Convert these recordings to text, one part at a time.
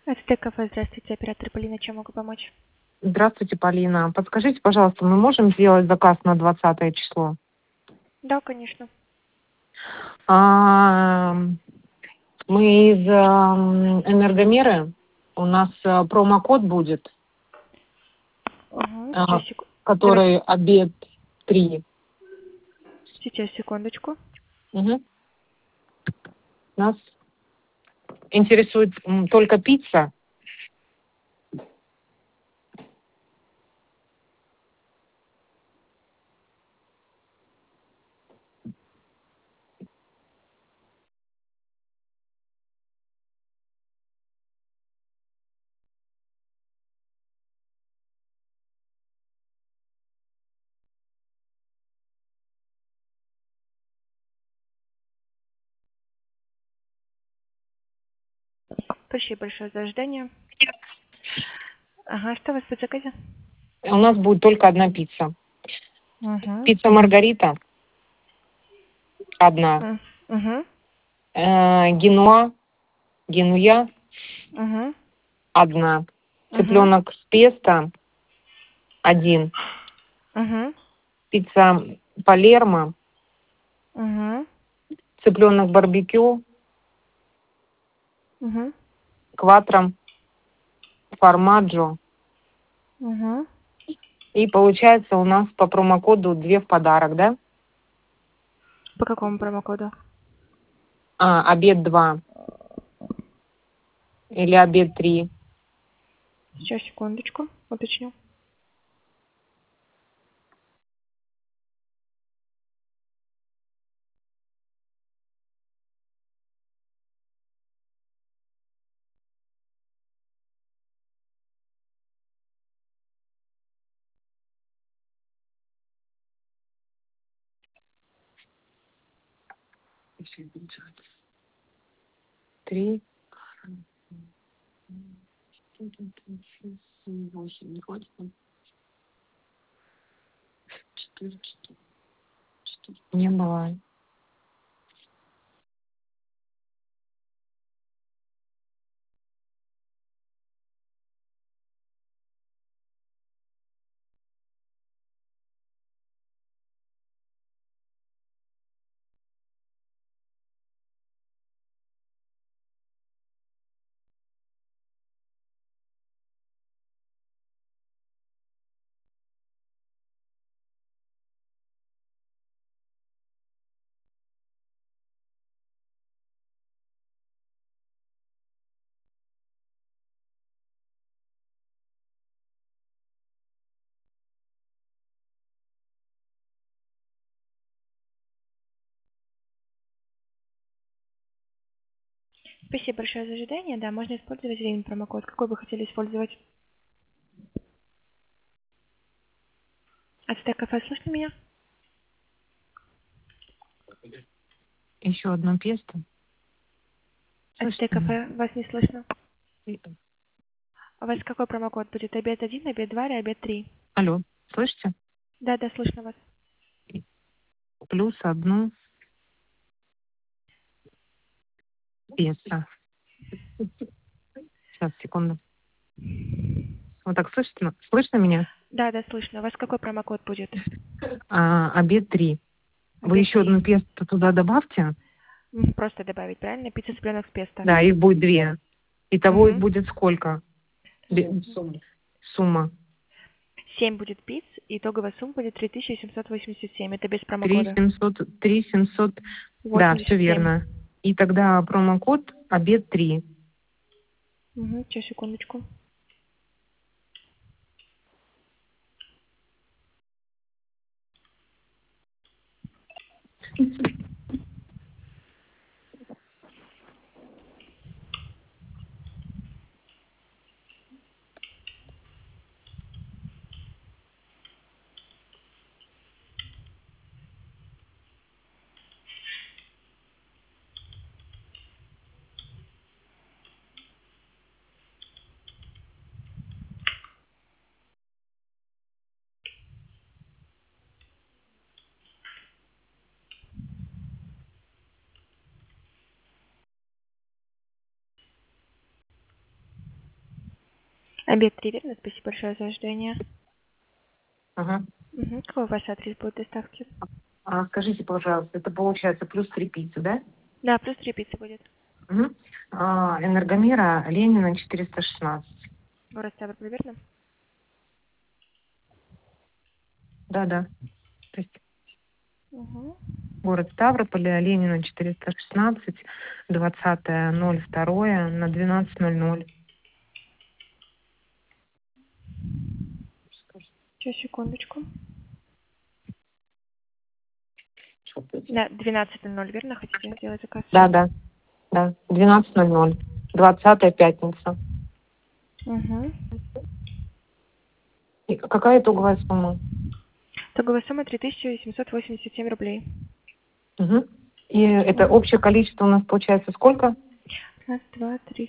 СТ кафе, здравствуйте, оператор Полина, чем могу помочь? Здравствуйте, Полина. Подскажите, пожалуйста, мы можем сделать заказ на 20 число? Да, конечно. А, Мы из Энергомеры. У нас промокод будет, Угу, а, сейчас, давайте, который обед 3. сейчас, секундочку. Угу. Нас интересует только пицца. Спасибо большое за ожидание. Ага, что у вас по заказе? У нас будет только одна пицца. Угу. Пицца Маргарита одна. Угу. Генуя Угу. одна. Угу. Цыпленок с песто один. Угу. Пицца Палермо, Угу. цыпленок барбекю, Угу. кватро, формаджо. Угу. И получается у нас по промокоду 2 в подарок, да? По какому промокоду? Обед 2 или обед 3. Сейчас, секундочку, уточню. Три. Не бывает. Спасибо большое за ожидание. Да, можно использовать один промокод. Какой вы хотели использовать? СТ кафе, слышно меня? Еще одно песто. СТ Слышите меня? кафе, вас не слышно. У вас какой промокод будет? Обед 1, обед 2 или обед 3? Алло, слышите? Да, да, слышно вас. Плюс одну песто. Сейчас, секунду. Вот так слышно? Слышно меня? Да, да, слышно. У вас какой промокод будет? Обед 3. Вы Обед еще 3. одну песто туда добавьте. Просто добавить, правильно? Пицца цыпленок с песто. Да, их будет 2. Итого их Угу. будет сколько? Сумма. 7 будет пиц, и итоговая сумма будет 3787. Это без Три промокода. семьсот. 3700. Да, все 87. верно. И тогда промокод обед 3. Угу, сейчас, секундочку. Обед 3, верно? Спасибо большое за ожидание. Ага. Угу. Какой ваш адрес будет доставки? Скажите, пожалуйста, это получается плюс 3 пиццы, да? Да, плюс 3 пиццы будет. Угу. Энергомера Ленина 416. Город Ставрополь, верно? Да. То есть Угу. город Ставрополь, Ленина 416, 20.02 на 12:00. Сейчас, секундочку. Да, 12:00, верно? Хотите сделать заказ? Да. 12:00. 20-я пятница. Угу. И какая итоговая сумма? Итоговая сумма 3787 рублей. Угу. И это Угу. общее количество у нас получается сколько? Раз, два, три,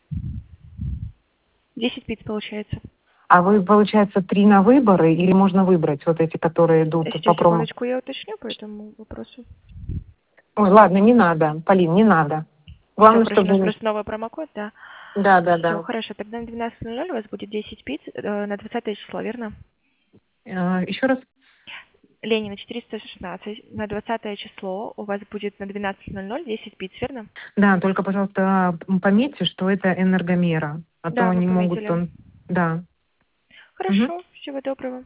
10 пиц получается. А вы, получается, 3 на выборы или можно выбрать вот эти, которые идут по Сейчас, промо? секундочку, я уточню по этому вопросу. Ой, ладно, не надо, Полин, не надо. Все, Главное, хорошо, у нас чтобы... просто новый промокод, да. Все, Да. хорошо, тогда на 12:00 у вас будет 10 пиц на 20 число, верно? Еще раз. Ленина 416, на 20 число у вас будет на 12:00 10 пиц, верно? Да, только, пожалуйста, пометьте, что это энергомера, а то Да, мы они могут... пометили. Да. Мгм. Хорошо, всего доброго.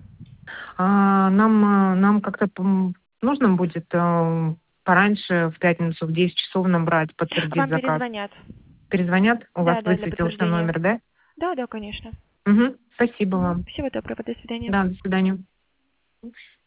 Нам как-то нужно будет пораньше, в пятницу, в 10 часов набрать, подтвердить Вам заказ. перезвонят. Перезвонят? У вас Да, для высветился подтверждения. номер, да? Да, конечно. Угу. Спасибо вам. Всего доброго, до свидания. Да, до свидания.